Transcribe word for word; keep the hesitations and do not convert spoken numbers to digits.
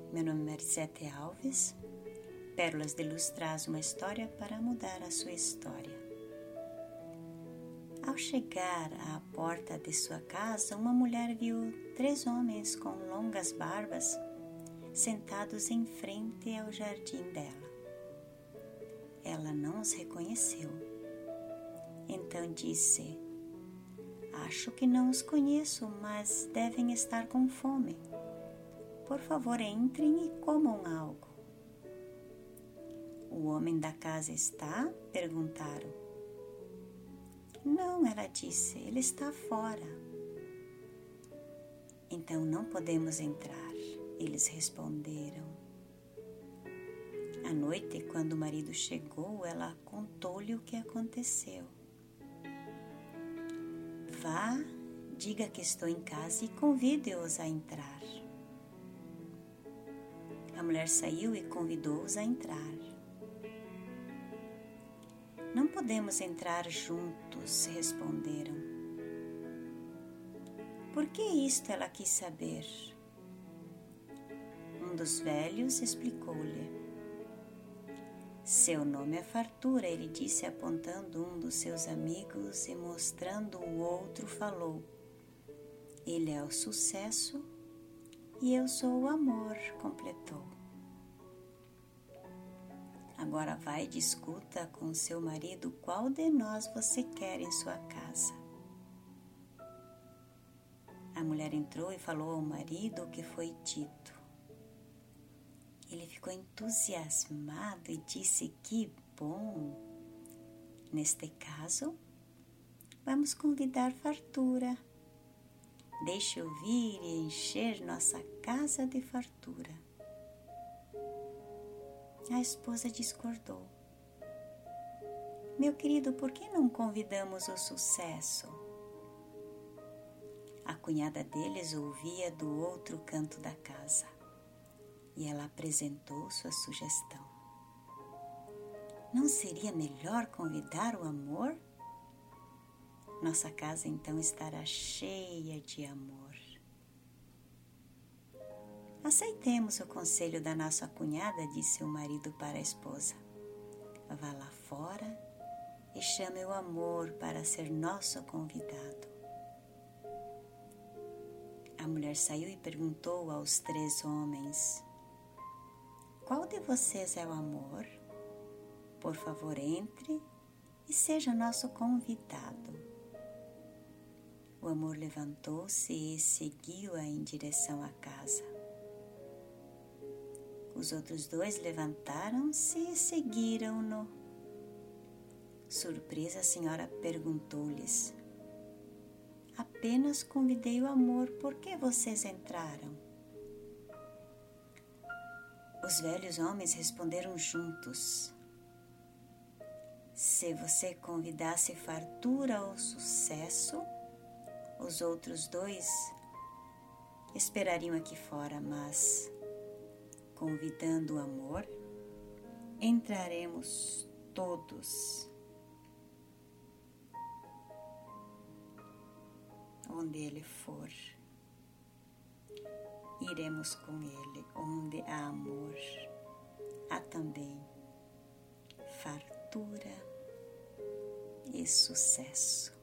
Meu nome é Marisete Alves. Pérolas de Luz traz uma história para mudar a sua história. Ao chegar à porta de sua casa, uma mulher viu três homens com longas barbas sentados em frente ao jardim dela. Ela não os reconheceu. Então disse: "Acho que não os conheço, mas devem estar com fome. Por favor, entrem e comam algo." "O homem da casa está?" perguntaram. "Não," ela disse, "ele está fora." "Então não podemos entrar," eles responderam. À noite, quando o marido chegou, ela contou-lhe o que aconteceu. "Vá, diga que estou em casa e convide-os a entrar." A mulher saiu e convidou-os a entrar. "Não podemos entrar juntos," responderam. "Por que isto?" ela quis saber. Um dos velhos explicou-lhe. "Seu nome é Fartura," ele disse, apontando um dos seus amigos e mostrando o outro, falou. "Ele é o Sucesso e eu sou o Amor," completou. "Agora vai e discuta com seu marido qual de nós você quer em sua casa." A mulher entrou e falou ao marido o que foi dito. Ele ficou entusiasmado e disse: "Que bom! Neste caso, vamos convidar Fartura. Deixe-o vir e encher nossa casa de fartura." A esposa discordou. "Meu querido, por que não convidamos o Sucesso?" A cunhada deles ouvia do outro canto da casa e ela apresentou sua sugestão. "Não seria melhor convidar o Amor? Nossa casa então estará cheia de amor." "Aceitemos o conselho da nossa cunhada," disse o marido para a esposa. "Vá lá fora e chame o Amor para ser nosso convidado." A mulher saiu e perguntou aos três homens: "Qual de vocês é o Amor? Por favor, entre e seja nosso convidado." O Amor levantou-se e seguiu-a em direção à casa. Os outros dois levantaram-se e seguiram-no. Surpresa, a senhora perguntou-lhes: "Apenas convidei o Amor, por que vocês entraram?" Os velhos homens responderam juntos: "Se você convidasse Fartura ou Sucesso, os outros dois esperariam aqui fora, mas convidando o Amor, entraremos todos. Onde ele for, iremos com ele. Onde há amor, há também fartura e sucesso."